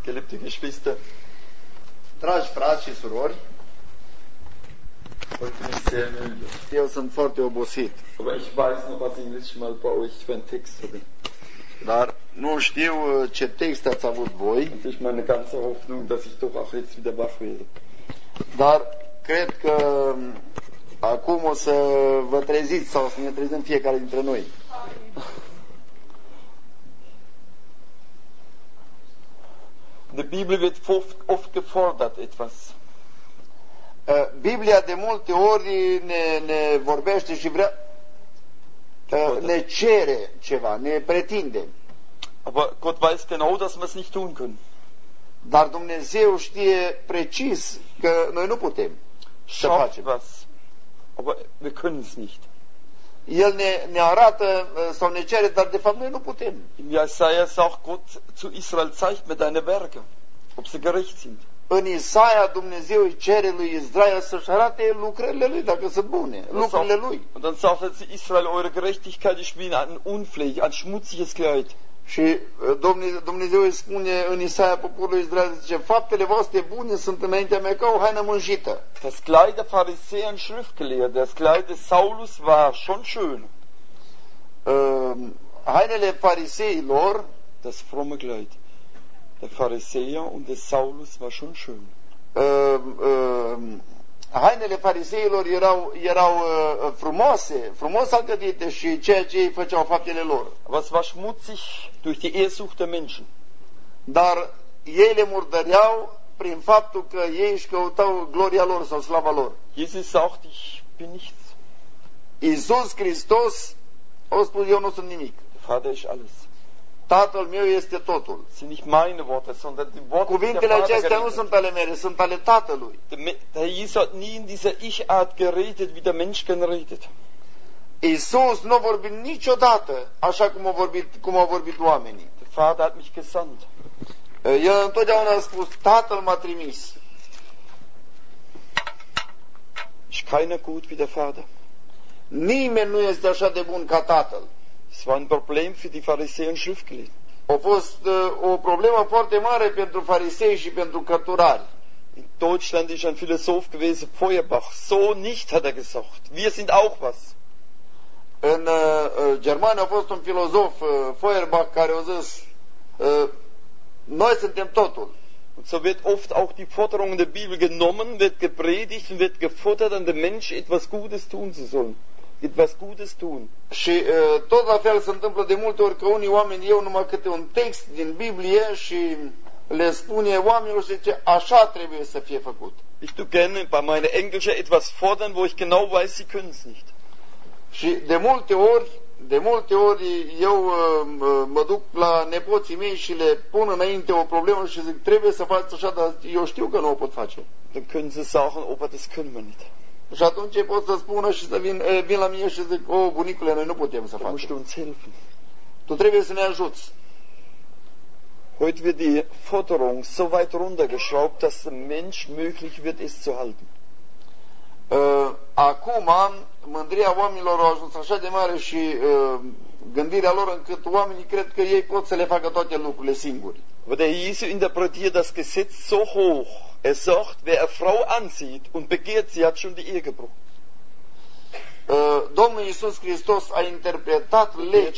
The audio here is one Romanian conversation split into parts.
Geliebte Geschwister, Dragi frați și surori, heute bin ich sehr müde. eu sunt foarte obosit, Aber ich weiß noch, was ich mal bei euch für einen Text hatte. dar nu știu ce text ați avut voi, Und ich meine ganze Hoffnung, dass ich doch auch jetzt wieder wach werde. dar cred că acum o să vă treziți sau să ne trezim fiecare dintre noi. In der Bibel wird oft gefordert etwas. Biblia de multe ori ne vorbește și ne cere ceva, ne pretinde. Aber Gott weiß genau, dass wir es nicht tun können. Dar Dumnezeu știe precis că noi nu putem să Schafft facem. was, aber wir können es nicht. El ne arată sau ne cere, dar de fapt noi nu putem. In Jesaja sagt Gott zu Israel, zeig mir deine Werke, ob sie gerecht sind. În Isaia Dumnezeu îi cere lui Israel să-și arate lucrările lui, dacă sunt bune, lucrurile lui. Und dann sagt er zu Israel, eure Gerechtigkeit ist wie ein Unfläch, ein schmutziges Kleid. Și Dumnezeu îi spune în Isaia poporului Israel, zice, faptele voastre bune sunt înaintea mea ca o haină mânjită. Das Kleid der Pharisäer und Schriftgelehrten, das Kleid des Saulus war schon schön. Hainele fariseilor, Das fromme Kleid der Pharisäer und des Saulus war schon schön. hainele fariseilor erau frumoase, frumos alcătuite și ceea ce ei făceau faptele lor. Aber es war schmutzig durch die Ehrsucht der Menschen. Dar ei le murdăreau prin faptul că ei își căutau gloria lor sau slava lor. Jesus sagt, ich bin nichts. Iisus Hristos a spus, eu nu sunt nimic. Der Vater ist alles. Tatăl meu este totul. Das sind nicht meine Worte, sondern die Worte die der Cuvintele Vater acestea nu geredet. sunt ale mele, sunt ale Tatălui. Der Jesus hat nie in dieser Ich-Art geredet, wie der Mensch gern redet. Iisus nu a vorbit niciodată așa cum au vorbit oamenii. Der Vater hat mich gesandt. El întotdeauna a spus, Tatăl m-a trimis. Ist keiner gut wie der Vater. Nimeni nu este așa de bun ca Tatăl. Es war ein Problem für die Pharisäer und Schriftgelehrten. A fost o problemă foarte mare pentru farisei și pentru cărturari. In Deutschland ist ein Philosoph gewesen, Feuerbach. So nicht, hat er gesagt. Wir sind auch was. În Germania a fost un filozof, Feuerbach, care a zis, noi suntem totul. Und so wird oft auch die Forderung in der Bibel genommen, wird gepredigt und wird gefordert, an den Menschen etwas Gutes tun zu sollen. Etwas Gutes tun. Și tot la fel se întâmplă de multe ori că unii oameni iau numai câte un text din Biblie și le spune oamenilor și zice, așa trebuie să fie făcut. Ich tue gerne bei meiner Enkelchen etwas fordern, wo ich genau weiß, sie können es nicht. Și de multe ori eu mă duc la nepoții mei și le pun înainte o problemă și zic, trebuie să faci așa, dar eu știu că nu o pot face. Dann können sie sagen, Opa, das können wir nicht. Și atunci ei pot să spună și să vin la mine și zic, o, bunicule, noi nu putem să Da musst du facem. uns helfen. Tu trebuie să ne ajuți. Heute wird die Forderung so weit runtergeschraubt, dass dem Mensch möglich wird, es zu halten. Acum, mândria oamenilor a ajuns așa de mare și gândirea lor încât oamenii cred că ei pot să le facă toate lucrurile singuri. Aber der Jesu interpretiert das Gesetz so hoch. Er sagt, wer eine Frau ansieht und begehrt sie, hat schon die Ehe gebrochen. Domnul Iisus Hristos a interpretat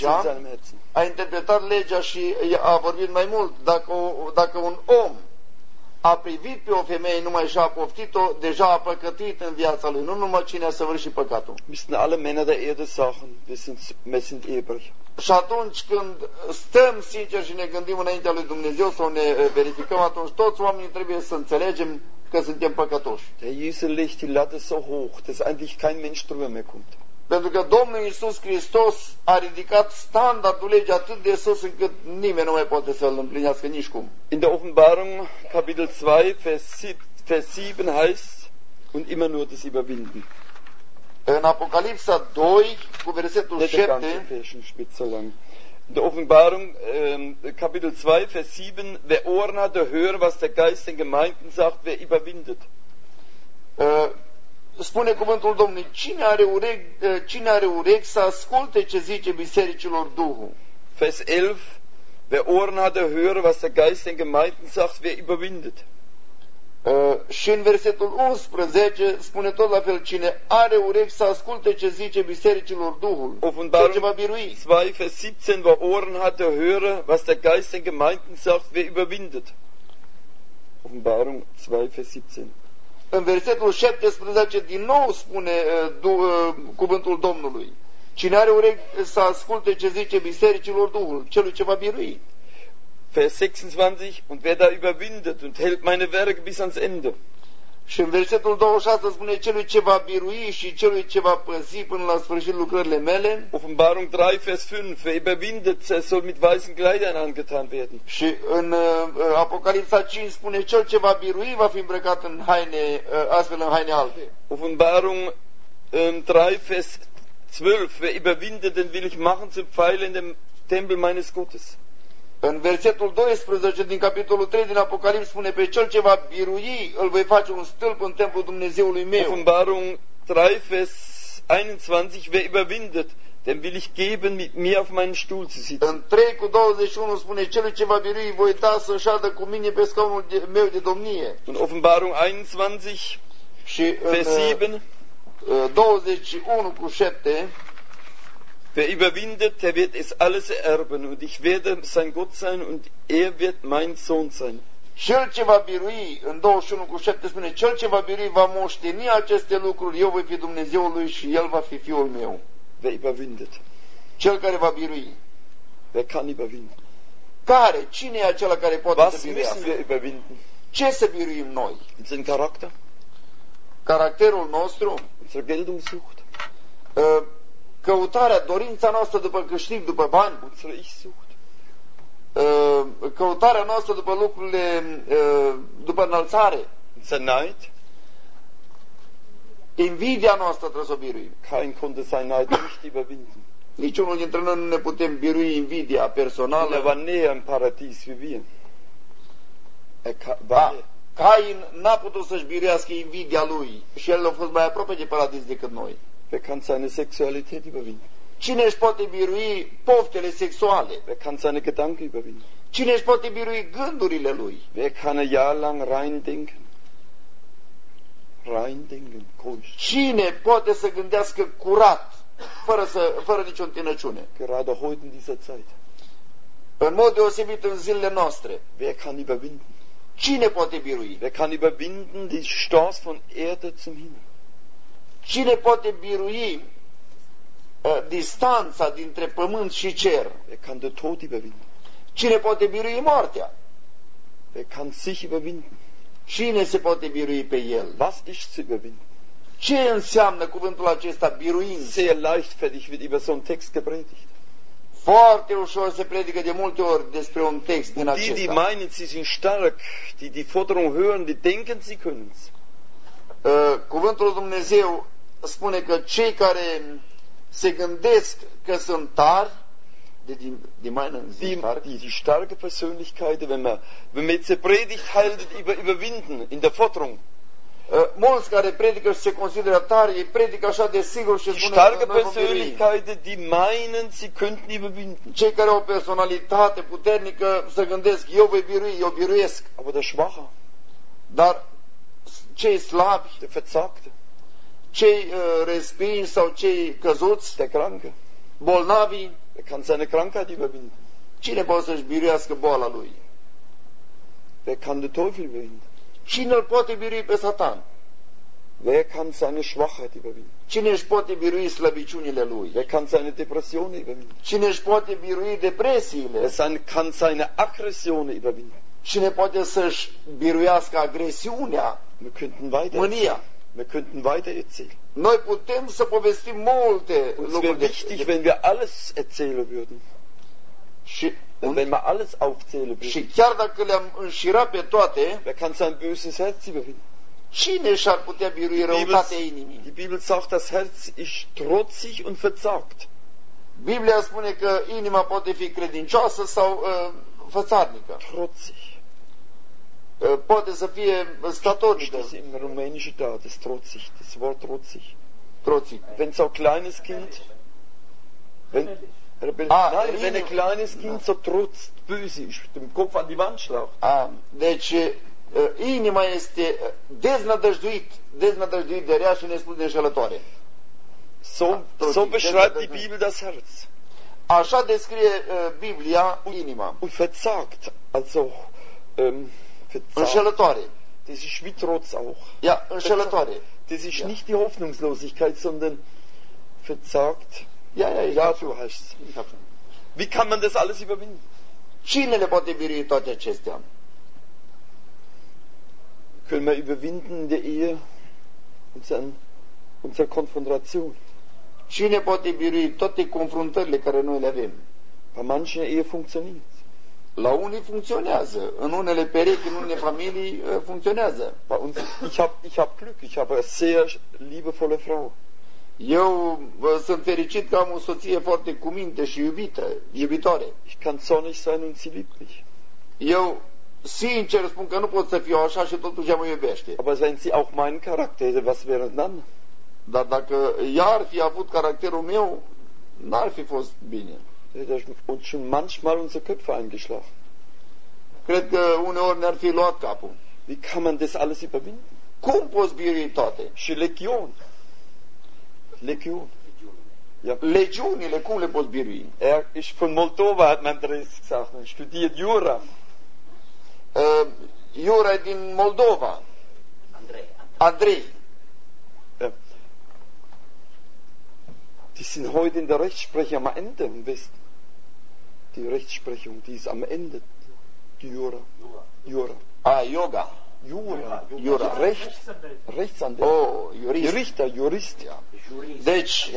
legea și a vorbit mai mult. Dacă un om a privit pe o femeie numai și a poftit-o, deja a păcătuit în viața lui, nu numai cine a săvârșit păcatul. Müssten alle Männer der Erde sagen, wir sind Ehebrecher. Și atunci când stăm sincer și ne gândim înaintea lui Dumnezeu sau ne verificăm, atunci toți oamenii trebuie să înțelegem că suntem păcătoși. Der Jesus legt die Latte so hoch, dass eigentlich kein Mensch drüber mehr kommt. Pentru că Domnul Iisus Hristos a ridicat standardul legii atât de sus încât nimeni nu mai poate să-l împlinească nici cum. In der Offenbarung, Kapitel 2, Vers 7 heißt, und immer nur das Überwinden. În Apocalipsa 2, cu versetul Nicht der ganze 7, Vers, spitz so lang. In der Offenbarung, Kapitel 2, Vers 7, wer Ohren hat, der höre, was der Geist den Gemeinden sagt, wer überwindet. spune cuvântul Domnului, cine are urechi să asculte ce zice bisericilor Duhul? Vers 11, Wer Ohren hat, der höre, was der Geist den Gemeinden sagt, wer überwindet. Și în versetul 11 spune tot la fel, cine are urechi să asculte ce zice bisericilor Duhul, cel ce va birui. 2, Vers 17, wer Ohren hat, der höre, was der Geist den Gemeinden sagt, wer überwindet. Offenbarung 2, Vers 17. În versetul 17 din nou spune cuvântul Domnului. Cine are urechi să asculte ce zice bisericilor Duhul, celui ce va birui. Vers 26, und wer da überwindet und hält meine Werke bis ans Ende. Și în versetul 26 spune celui ce va birui și celui ce va păzi până la sfârșit lucrările mele. Offenbarung 3, Vers 5, wer überwindet, der soll mit weißen Kleidern angetan werden. Și în Apocalipsa 5 spune cel ce va birui va fi îmbrăcat în haine, astfel în haine albe. Offenbarung 3, Vers 12, wer überwindet, den will ich machen zu Pfeil in dem Tempel meines Gottes. În versetul 12 din capitolul 3 din Apocalips spune pe cel ce va birui îl voi face un stâlp în templul Dumnezeului meu. Offenbarung 3, Vers 21, wer überwindet, dem will ich geben, mit mir auf meinen Stuhl zu sitzen. În 3:21 spune celui ce va birui voi da să șadă cu mine pe scaunul meu de domnie. Und Offenbarung 21, și Vers 7, 21:7 wer überwindet, der wird es alles erben, und ich werde sein Gott sein, und er wird mein Sohn sein. Cel ce va birui, în 21:7 spune, cel ce va birui va moșteni aceste lucruri, eu voi fi Dumnezeul lui și el va fi fiul meu. Wer überwindet? Cel care va birui. Wer kann überwinden? Care? Cine e acela care poate Was să müssen biruiască? wir überwinden? Ce să biruim noi? Unseren Charakter? Caracterul nostru? Unsere Geltungssucht? Căutarea, dorința noastră după câștig, după bani? Unsere Ich-Sucht? Căutarea noastră după lucrurile, după înălțare? Unser Neid? Invidia noastră trebuie să o biruim. Kein konnte sein Neid nicht überwinden. Niciunul dintre noi nu ne putem birui invidia personală. Er war näher im Paradies wie wir. Cain n-a putut să-și biruiască invidia lui și el a fost mai aproape de paradis decât noi. Wer kann seine Sexualität überwinden? Cine își poate birui poftele sexuale? Wer kann seine Gedanken überwinden? Cine își poate birui gândurile lui? Wer kann ein Jahr lang rein denken? Rein denken, komisch. Cine poate să gândească curat, fără nicio întinăciune? Gerade heute in dieser Zeit. În mod deosebit în zilele noastre. Wer kann überwinden? Cine poate birui? Wer kann überwinden die Stoß von Erde zum Himmel? Cine poate birui distanța dintre pământ și cer? Wer kann den Tod überwinden? Cine poate birui moartea? Wer kann sich überwinden? Cine se poate birui pe el? Was ist zu überwinden? Ce înseamnă cuvântul acesta, biruind? Sehr leichtfertig wird über so einen Text gepredigt. Foarte ușor se predică de multe ori despre un text din acesta. Die meinen, sie sind stark, die Forderung hören, die denken, sie können's. Cuvântul Dumnezeu spune că cei care se gândesc că sunt tari, die starke Persönlichkeit, wenn man jetzt eine Predigt haltet über Überwinden in der Forderung. Mulți care predică și se consideră tari, ei predică așa de sigur și Die spune starke că noi vom birui. Persönlichkeit, die meinen, sie könnten überwinden. Cei care au o personalitate puternică se gândesc, eu voi birui, eu biruiesc. Aber der Schwache, Dar cei slabi, der Verzagte, cei respinși sau cei căzuți, der Kranke, bolnavii, der kann seine Krankheit überwinden. cine poate să-și biruiască boala lui? Wer kann den Teufel überwinden? Cine îl poate birui pe Satan? Wer kann seine Schwachheit überwinden? Cine își poate birui slăbiciunile lui? Wer kann seine Depressionen überwinden? Cine își poate birui depresiile? Wer kann seine Aggressionen überwinden? Cine poate să-și biruiască agresiunea, Wir könnten weiter mânia? Wir könnten weiter erzählen. Noi putem să povestim multe Es wäre lucruri wichtig, wenn wir alles erzählen würden. Und wenn wir alles aufzählen și würden. chiar dacă le-am înșirat pe toate, Wer kann sein böses Herz überwinden? cine și-ar putea birui răutatea inimii? Die Bibel sagt, das Herz ist trotzig und verzagt. Biblia spune că inima poate fi credincioasă sau fățarnică. Trotzig. Poate să fie statornică. Das ist im Rumänischen da, das trotzig, das Wort trotzig. Troțic. Wenn so ein kleines Kind, Nein, wenn ein kleines Kind so trotzt, böse ist, mit dem Kopf an die Wand schlagt. Deci, inima este deznădăjduit de rea și nespus de înșelătoare. So beschreibt die Bibel das Herz. Așa descrie Biblia inima. Und verzagt, also verzagt. Înșelătoare. Das ist wie Trotz auch. Ja, înșelătoare. Das ist nicht die Hoffnungslosigkeit, sondern verzagt. Ja, du hast. Wie kann man das alles überwinden? Cine le poate birui toate acestea? Können wir überwinden in der Ehe unsere Konfrontation? Cine poate birui toate confruntările care noi le avem? Bei manchen Ehe funktioniert. La unii funcționează, în unele perechi, în unele familii funcționează. Bei uns, ich hab Glück, ich habe eine sehr liebevolle Frau. Eu sunt fericit că am o soție foarte cuminte și iubitoare. Ich kann zornig sein und sie liebt mich. Eu sincer spun că nu pot să fiu așa și totuși ea mă iubește. Aber wenn sie auch meinen Charakter hätte, was wäre dann? Dar dacă ea ar fi avut caracterul meu, n-ar fi fost bine. Hätte uns schon manchmal unsere Köpfe eingeschlagen. Cred că uneori ne-ar fi luat capul. Wie kann man das alles überwinden? Cum poți birui toate? Și Legion. Ja. Legiunile, cum le poți birui? Er ist von Moldova, hat mein Andreas gesagt, und studiert Jura. Jura e din Moldova. Andrei. Ja. Die sind heute in der Rechtsprechung am Ende im Westen. Die Rechtsprechung, die ist am Ende. Die Jura. Yoga. Jura. Rechtsanwalt. Oh, Jurist. Ja. Deci,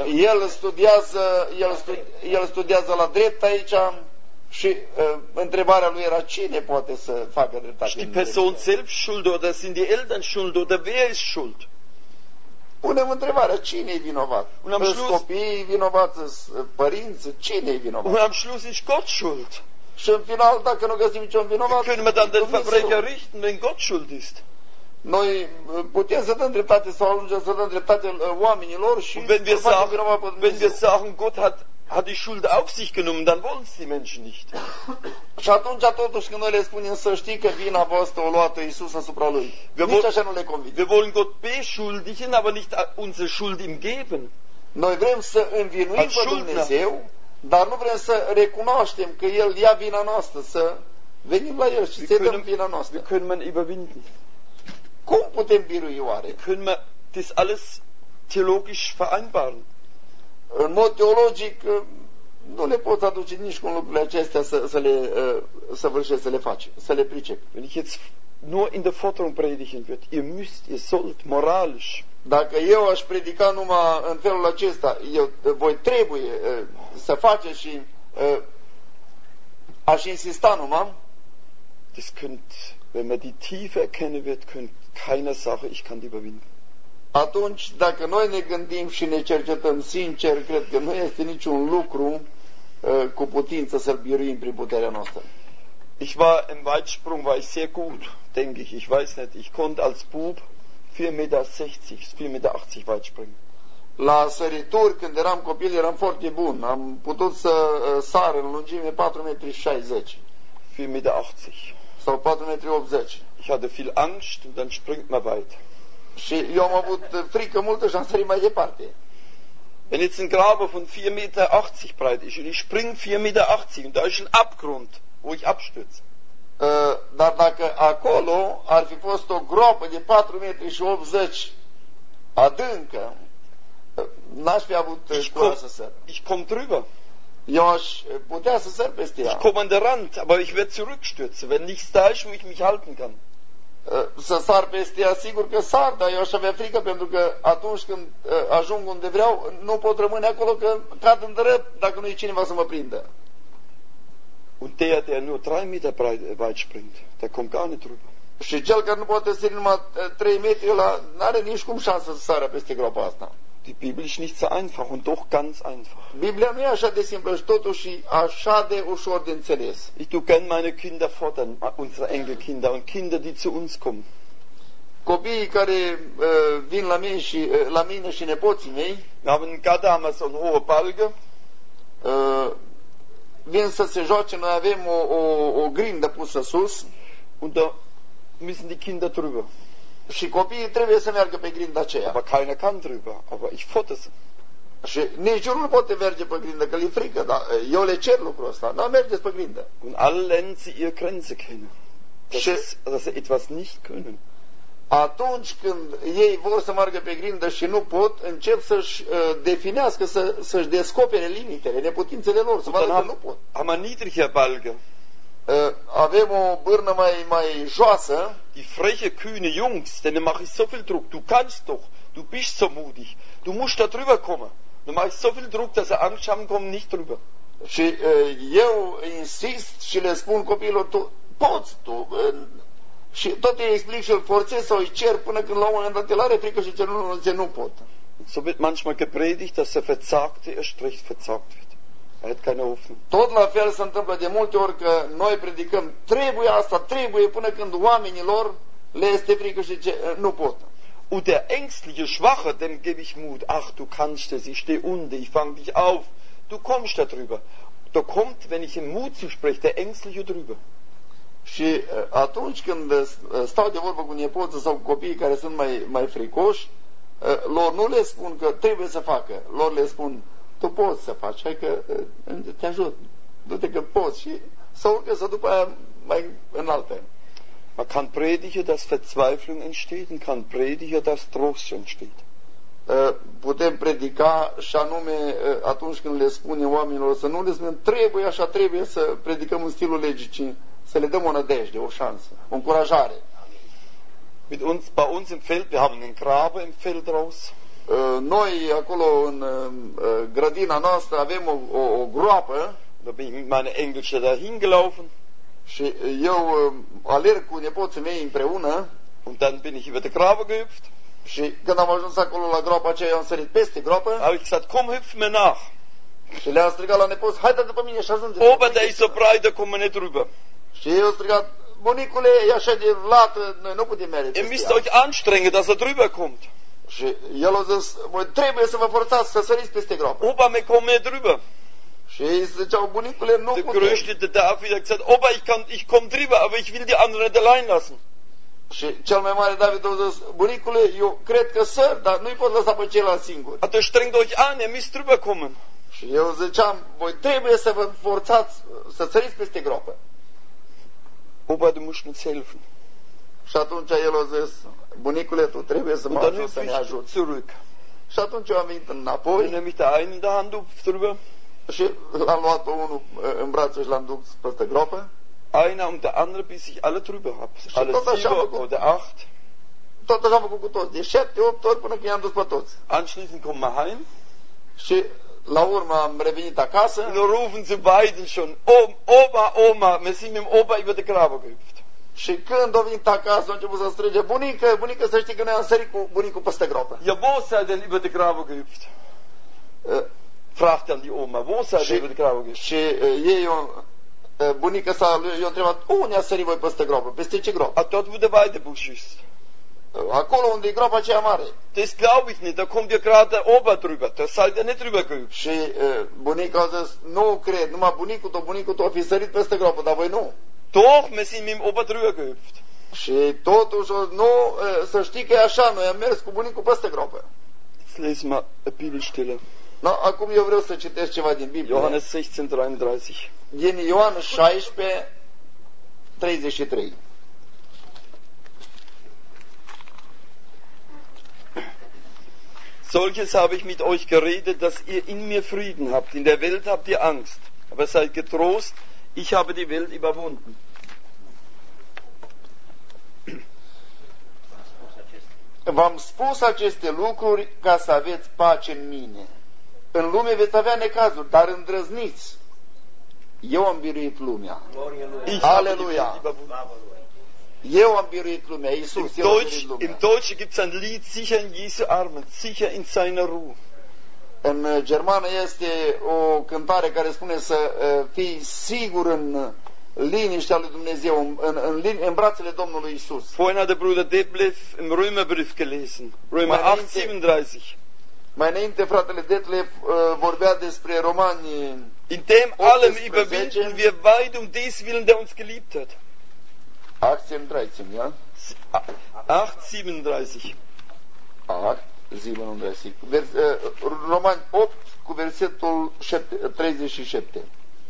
el studiază la drept aici și întrebarea lui era cine poate să facă dreptate. Ist die Person selbst schuld oder sind die Eltern schuld oder wer ist schuld? Punem întrebarea, cine e vinovat? Sunt copiii vinovați, părinți, cine e vinovat? Und am Schluss ist Gott schuld. Și în final, dacă nu găsim niciun vinovat, können wir dann den Verbrecher richten, wenn Gott schuld ist? Noi putem să dăm dreptate sau ajungem să dăm dreptate oamenilor și wenn wir sagen, Gott hat die Schuld auf sich genommen, dann wollen es die Menschen nicht. Și atunci totuși când noi le spunem să știi că vina voastră o luat Iisus asupra lui, nici așa nu le convine. Wir wollen Gott beschuldigen, aber nicht unsere Schuld ihm geben. Noi vrem să învinuim pe Dumnezeu, dar nu vrem să recunoaștem că El ia vina noastră, să venim la El și să dăm vina noastră. Wie können wir überwinden? Cum putem birui oare? Wie können wir das alles theologisch vereinbaren? În mod teologic nu le poți aduce nici cum lucrurile acestea să le săvârșești, să le faci, să le pricepi. Wenn ich jetzt nur in der Forderung predigen würde, ihr sollt moralisch. Dacă eu aș predica numai în felul acesta, voi trebuie să faceți și aș insista numai. Das wenn man die Tiefe erkennen wird, könnte keiner Sache, ich kann die überwinden. Atunci, dacă noi ne gândim și ne cercetăm sincer, cred că nu este niciun lucru cu putință să-l biruim prin puterea noastră. Im Weitsprung war ich sehr gut, denke ich. Ich weiß nicht, ich konnte als Bub 4,60 Meter, 4,80 Meter Weitspringen. La sărituri, când eram copil, eram foarte bun. Am putut să sar în lungime 4,60 metri. 4,80 Meter. Sau 4,80 metri. Ich hatte viel Angst und dann springt man weiter. Și eu am avut frică multă și am sărit mai departe. Wenn jetzt ein Graben von 4,80 Meter breit ist und ich spring 4,80 Meter und da ist ein Abgrund, wo ich abstürze. Dar dacă acolo ar fi fost o groapă de 4,80 metri adâncă, n-aș fi avut curaj să săr. Ich komm drüber. Eu aș putea să săr peste ea. Ich komme an der Rand, aber ich werde zurückstürzen, wenn nichts da ist, wo ich mich halten kann. Să sar peste ea, sigur că sar, dar eu aș avea frică pentru că atunci când ajung unde vreau, nu pot rămâne acolo că cad în drept dacă nu e cineva să mă prindă. Und der nur 3 Meter weit springt, der kommt gar nicht drüber. Și cel care nu poate sări numai 3 metri, ăla n-are nici cum șansă să sară peste groapa asta. Die Bibel ist nicht so einfach und doch ganz einfach. Biblia nu e așa de simplă și totuși așa de ușor de înțeles. Ich tu gern meine Kinder fordern, unsere Enkelkinder und Kinder, die zu uns kommen. Copiii care vin la mine și nepoții mei, Wir haben in Garda so eine hohe Balge. vin să se joace, noi avem o grindă pusă sus und da müssen die Kinder drüber. și copiii trebuie să meargă pe grinda aceea. Aber keiner kann drüber, aber ich futter sie. Și niciunul nu poate merge pe grindă, că le frică, dar eu le cer lucrul ăsta. Da, mergeți pe grindă. Und alle lernen sie ihre Grenze kennen. Dass sie etwas nicht können. Atunci când ei vor să meargă pe grindă și nu pot, încep să-și definească, să-și descopere limitele, neputințele lor, să vadă că nu pot. Haben wir niedriger Balge. Avem o bârnă mai joasă. Die freche, kühne Jungs, denen mache ich so viel Druck. Du kannst doch, du bist so mutig. Du musst da drüber kommen. Du mache ich so viel Druck, dass sie Angst haben, kommen nicht drüber. Și eu insist și le spun copiilor, tu poți, tu. Și tot îi explic și îl forțez sau îi cer până când la un moment dat el are frică și zice nu pot. So wird manchmal gepredigt, dass der Verzagte erst recht verzagt wird. Er hat keine Hoffnung. Tot la fel se întâmplă de multe ori că noi predicăm, trebuie asta, trebuie, până când oamenilor le este frică și zice, nu pot. Und der ängstliche Schwache, dem gebe ich Mut. Ach, du kannst es, ich stehe unten, ich fang dich auf. Du kommst da drüber. Da kommt, wenn ich ihm Mut zuspreche, der Ängstliche drüber. Și atunci când stau de vorbă cu nepoții sau cu copiii care sunt mai fricoși, lor nu le spun că trebuie să facă, lor le spun, tu poți să faci, hai că te ajut, du-te că poți, și să urcă să după aia mai înalte. Man kann predigen, dass Verzweiflung entsteht, und kann predigen, dass Trost entsteht. Putem predica și anume atunci când le spune oamenilor să nu le spunem trebuie așa, trebuie să predicăm în stilul legii, ci să le dăm o nădejde, o șansă, o încurajare. Bei uns im Feld, wir haben einen Graben im Feldraus. Noi acolo în grădina noastră avem o groapă. Da bin ich mit meiner Enkelchen da hingelaufen. Și eu alerg cu nepoții mei împreună. Und dann bin ich über den Graben gehüpft. Și când am ajuns acolo la groapa aceea, am sărit peste groapă. Habe ich gesagt, komm, hüpf mir nach. Și le-am strigat la nepoți, haide după mine și ajunge. Opa, der ist so breit, da kommen wir nicht drüber. Și eu strigat, bunicule, e așa de lată, noi nu putem merge. Ihr müsst euch anstrengen, dass er drüber kommt. Și el a zis, voi trebuie să vă forțați să săriți peste groapă. Opa, wir kommen nicht drüber. Și ei ziceau, bunicule, nu Der putem. Größte, der David, hat gesagt, Opa, ich komm drüber, aber ich will die anderen nicht allein lassen. Și cel mai mare David a zis, bunicule, eu cred că săr, dar nu-i pot lăsa pe ceilalți singuri. Also strengt euch an, ihr müsst drüber kommen. Și eu ziceam, voi trebuie să vă forțați să săriți peste groapă. Opa, du musst uns helfen. Și atunci el a zis, bunicule, tu trebuie să mă ajut, să ne ajuți. Zurück. Și atunci eu am venit Dann înapoi nehme ich da einen in der Hand drüber. și l-am luat unul în brațe și l-am dus peste groapă. Einer und der andere, bis ich alle drüber habe. Alle 7 oder 8. Tot așa am făcut cu toți, de 7-8 ori până când i-am dus pe toți. Anschließend kommen wir heim. Și la urmă am revenit acasă. Und dann rufen sie beiden schon, Oma, Oma, wir sind mit dem Opa über den Graben gehüpft. Și când a venit acasă, a început să strige, bunică, bunică, să știi că noi am sărit cu bunicul peste groapă. Ja, wo seid ihr denn über den Graben gehüpft? Fragt dann die Oma, wo seid ihr über den Graben gehüpft? Și ei, bunica sa, i-a întrebat, unde a sărit voi peste groapă? Peste ce groapă? Dort, wo der Weidebusch ist. Acolo unde e groapa aceea mare. Das glaube ich nicht, da kommt ja gerade der Opa drüber, da seid ihr nicht drüber gehüpft. Și bunica a zis, nu cred, numai bunicul tău a fi sărit peste groapă, dar voi nu. Doch, wir sind mit dem Opa drüber gehüpft. Și totuși, nu, să știi că e așa, noi am mers cu bunicul peste groapă. Jetzt lesen wir eine Bibelstelle. No, acum eu vreau să citesc ceva din Biblie. Johannes 16:33. Din Ioan 16:33. Solches habe ich mit euch geredet, dass ihr in mir Frieden habt. In der Welt habt ihr Angst. Aber seid getrost, ich habe die Welt überwunden. V-am spus aceste lucruri ca să aveți pace în mine. În lume veți avea necazuri, dar îndrăzniți. Eu am biruit lumea. Aleluia! Eu am biruit lumea. Iisus, eu am biruit lumea. Im Deutschen gibt es ein Lied, sicher in Jesu Armen, sicher in seiner Ruhe. În germană este o cântare care spune să fii sigur în liniștea lui Dumnezeu, în brațele Domnului Iisus. Vorhin hat der Bruder Detlef im Römerbrief gelesen, Römer 8:37. Mai înainte, fratele Detlef vorbea despre Romani. In dem allem überwinden wir weit um des Willen, der uns geliebt hat. 8:13, ja? 8:37. 8:37. Romani 8 cu versetul 37.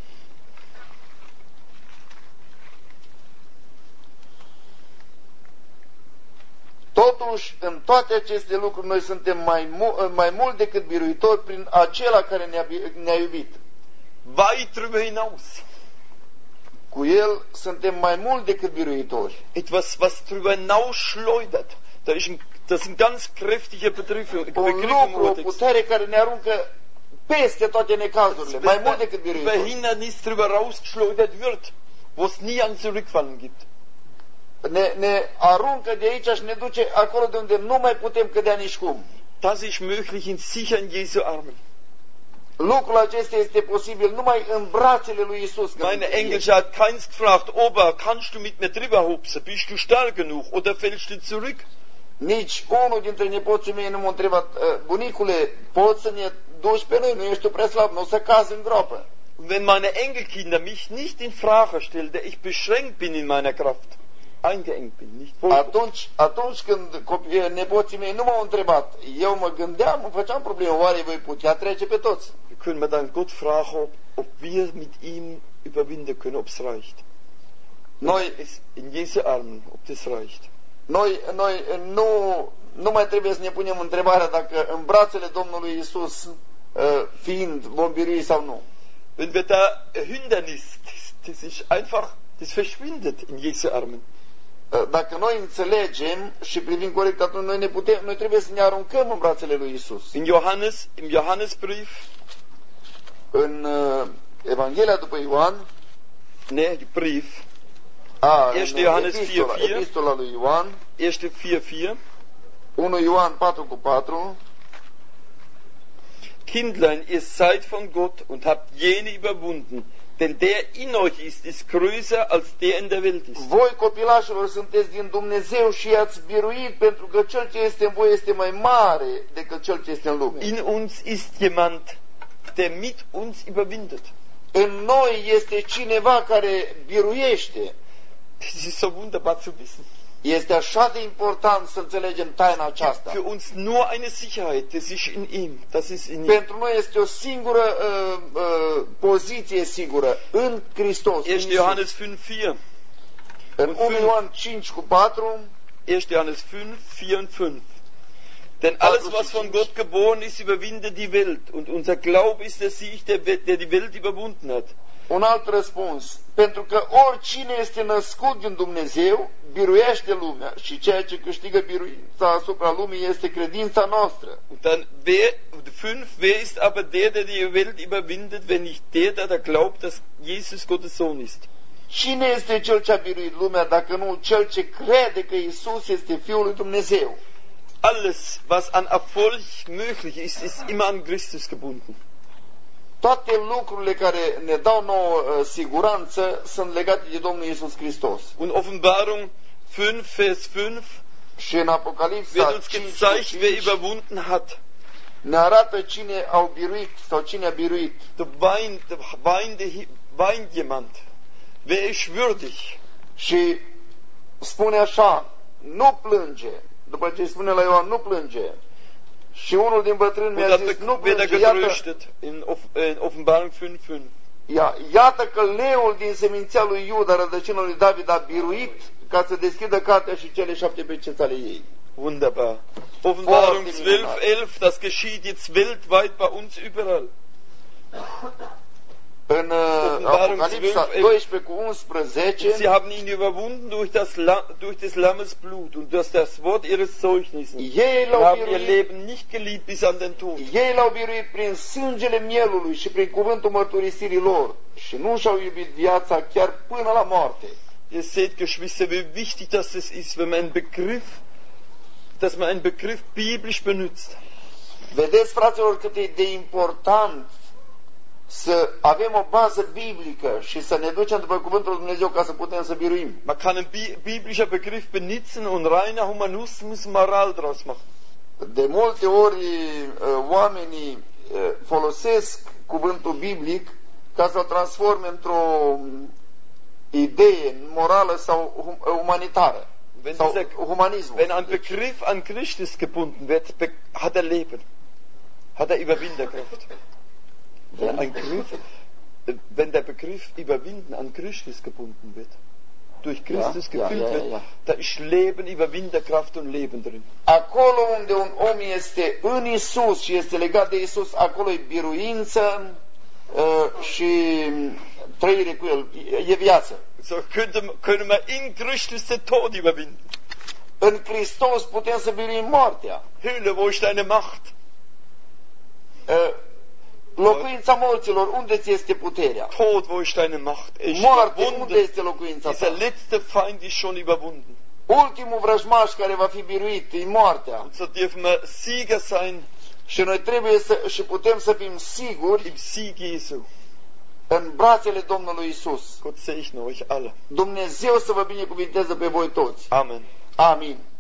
Totuși, în toate aceste lucruri, noi suntem mai mult decât biruitori prin acela care ne-a iubit. Weit darüber hinaus. Cu El suntem mai mult decât biruitori. Etwas, was darüber hinaus schleudert. Das sind ganz kräftige Begriffe Un lucru, o putere care ne aruncă peste toate necazurile, mai mult decât biruitori. Verhindernis darüber rausgeschleudert wird, wo es nie ein Zurückfallen gibt. Ne aruncă de aici și ne duce acolo de unde nu mai putem cădea nici cum. Das ist möglich sicher in Jesu Armen. Lucrul acesta este posibil numai în brațele lui Isus. Meine Enkelchen hat keins gefragt, Opa, kannst du mit mir drüber hupsen? Bist du stark genug oder fällst du zurück? Nici unul dintre nepoții mei nu m-a întrebat, bunicule, poți să ne duci pe noi, nu ești tu prea slab, nu o să cazi în groapă. Und wenn meine Enkelkinder mich nicht in Frage stellen, der ich beschränkt bin in meiner Kraft, eingeengt bin, nicht atunci când nepoții mei nu m-au întrebat, eu mă gândeam, îmi făceam probleme, oare voi putea trece pe toți? Können wir dann Gott fragen, ob wir mit ihm überwinden können, ob es reicht. Noi in Jesu Armen, ob das reicht. Noi nu mai trebuie să ne punem întrebarea dacă în brațele Domnului Isus fiind vom birui sau nu. Wenn wir da Hindernis, das ist einfach, das verschwindet in Jesu Armen. Dacă noi înțelegem și privim corect, atunci noi trebuie să ne aruncăm în brațele lui Isus. Im Johannesbrief, în Evanghelia după Ioan, Brief, 1 Johannes 4:4, epistola lui Ioan, 1:4, 1 Ioan 4:4, Kindlein, ihr seid von Gott und habt jene überwunden, denn der in euch ist größer als der in der Welt ist. Voi, copilașilor, sunteți din Dumnezeu și i-ați biruit, pentru că cel ce este în voi este mai mare decât cel ce este în lume. In uns ist jemand, der mit uns überwindet. În noi este cineva care biruiește. Das ist so wunderbar zu wissen. Este așa de important să înțelegem taina aceasta. Für uns nur eine Sicherheit, das ist in ihm, das ist in ihm. Pentru noi este o singură poziție sigură în Hristos. 1 Johannes 5:4. În 1 Ioan 5:4. 1 Johannes 5:4 und 5. Denn alles, was von Gott geboren ist, überwindet die Welt. Und unser Glaube ist der Sieg, der die Welt überwunden hat. Un alt răspuns. Pentru că oricine este născut din Dumnezeu, biruiește lumea. Și ceea ce câștigă biruința asupra lumii este credința noastră. Und dann, 5, wer ist aber der die Welt überwindet, wenn nicht der glaubt, dass Jesus Gottes Sohn ist? Cine este cel ce a biruit lumea, dacă nu cel ce crede că Isus este Fiul lui Dumnezeu? Alles, was an Erfolg möglich ist, ist immer an Christus gebunden. Toate lucrurile care ne dau nouă siguranță sunt legate de Domnul Iisus Hristos. Und Offenbarung 5, Vers 5 și în Apocalipsa wird uns gezeigt, wer überwunden hat. Ne arată cine au biruit sau cine a biruit. Da weint jemand. Wer ist würdig? Și spune așa, nu plânge. După ce spune la Ioan, nu plânge. Și unul din bătrâni mi-a zis, nu plânge, iată, in Offenbarung 5:5. Iată că leul din seminția lui Iuda, rădăcina lui David, a biruit ca să deschidă cartea și cele 7 peceți ale ei. Wunderbar. Offenbarung 12:11, das geschieht jetzt weltweit bei uns überall. În Apocalipsa 12:11, Sie haben ihn überwunden durch des Lammes Blut und durch das Wort ihres Zeugnisses. Haben ihr Leben nicht geliebt bis an den Tod. Ei l-au biruit prin sângele mielului și prin cuvântul mărturisirii lor și nu și-au iubit viața chiar până la moarte. Ihr seht, Geschwister, wie wichtig das ist, wenn man einen Begriff biblisch benutzt. Vedeți, fraților, cât e de important să avem o bază biblică și să ne ducem după cuvântul lui Dumnezeu ca să putem să biruim. Man kann einen biblischen Begriff benutzen und reiner Humanismus Moral draus machen. De multe ori oamenii folosesc cuvântul biblic ca să-l transforme într-o idee morală sau umanitară. Sau humanism. Wenn ein Begriff an Christus gebunden wird, hat er Leben. Hat er Überwinderkraft. Wenn der Begriff überwinden an Christus gebunden wird, durch Christus gefüllt wird, da ist Leben, Überwinderkraft und Leben drin. Acolo unde un om este în Isus și este legat de Isus, acolo e biruință și trăire cu El, e viață. So können wir in Christus den Tod überwinden. În Hristos putem să biruim moartea. Höhle, wo ist deine Macht? Locuința morților, unde ți este puterea? Tod, wo ist deine Macht? Moarte, unde este locuința Dieser ta? letzte Feind ist schon überwunden. Ultimul vrăjmaș care va fi biruit e moartea. Und so dürfen wir Sieger sein Și noi trebuie și putem să fim siguri im Sieg Jesu. în brațele Domnului Isus. Gott segne euch alle. Dumnezeu să vă binecuvinteze pe voi toți. Amen. Amin.